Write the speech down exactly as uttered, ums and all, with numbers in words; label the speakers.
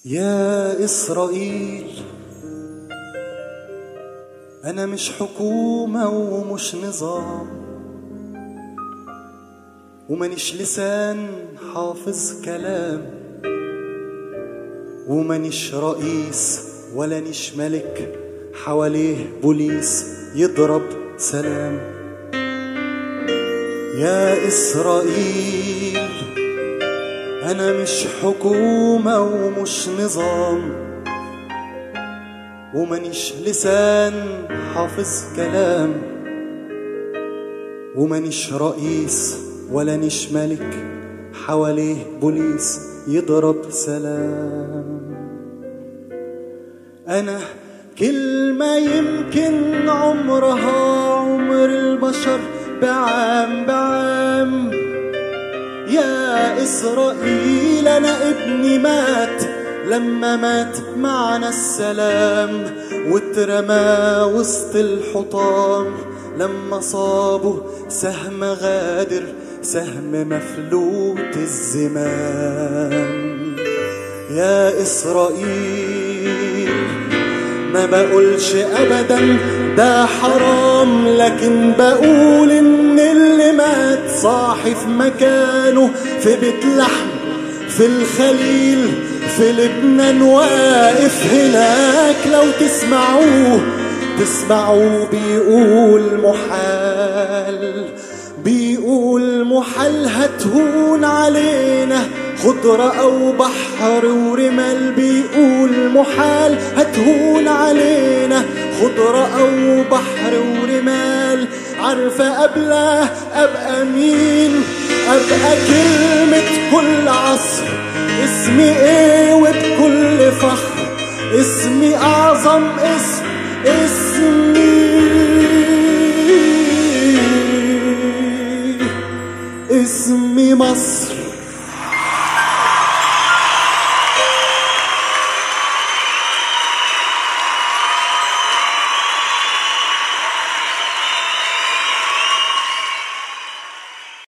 Speaker 1: يا إسرائيل، أنا مش حكومة ومش نظام، ومانيش لسان حافظ كلام، ومانيش رئيس ولا نيش ملك حواليه بوليس يضرب سلام. يا إسرائيل، أنا مش حكومة ومش نظام، ومانيش لسان حافظ كلام، ومانيش رئيس ولا نيش ملك حواليه بوليس يضرب سلام. أنا كلمة يمكن عمرها عمر البشر بعام بعام. يا إسرائيل، أنا ابني مات لما مات معنا السلام، واترمى وسط الحطام لما صابه سهم غادر، سهم مفلوت الزمام. يا إسرائيل، ما بقولش أبدا ده حرام، لكن بقول إن اللي مات صاحي في مكانه، في بيت لحم، في الخليل، في لبنان، واقف هناك. لو تسمعوه تسمعوه بيقول محال، بيقول محال هتهون علينا خضرة أو بحر ورمال. بيقول محال هتهون علينا خضرة أو بحر ورمال. عارفة قبله أبقى مين؟ أبقى كلمة كل عصر. اسمي ايه وبكل فخر؟ اسمي أعظم اسم، اسمي اسمي مصر.